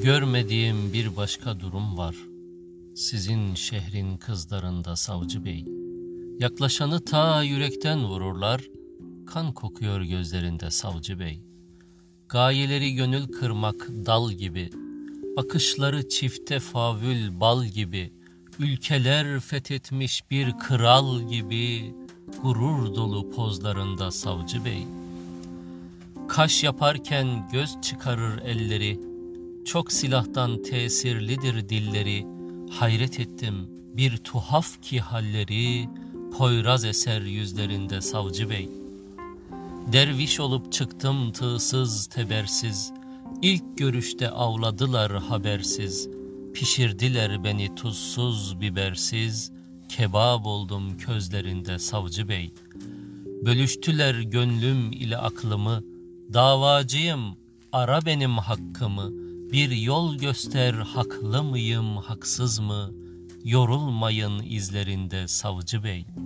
Görmediğim bir başka durum var. Sizin şehrin kızlarında savcı bey. Yaklaşanı ta yürekten vururlar. Kan kokuyor gözlerinde savcı bey. Gayeleri gönül kırmak dal gibi. Bakışları çifte favül bal gibi. Ülkeler fethetmiş bir kral gibi. Gurur dolu pozlarında savcı bey. Kaş yaparken göz çıkarır elleri. Çok silahtan tesirlidir dilleri. Hayret ettim bir tuhaf ki halleri. Poyraz eser yüzlerinde savcı bey. Derviş olup çıktım tığsız tebersiz. İlk görüşte avladılar habersiz. Pişirdiler beni tuzsuz bibersiz. Kebap oldum közlerinde savcı bey. Bölüştüler gönlüm ile aklımı. Davacıyım, ara benim hakkımı. Bir yol göster, haklı mıyım, haksız mı? Yorulmayın izlerinde savcı bey.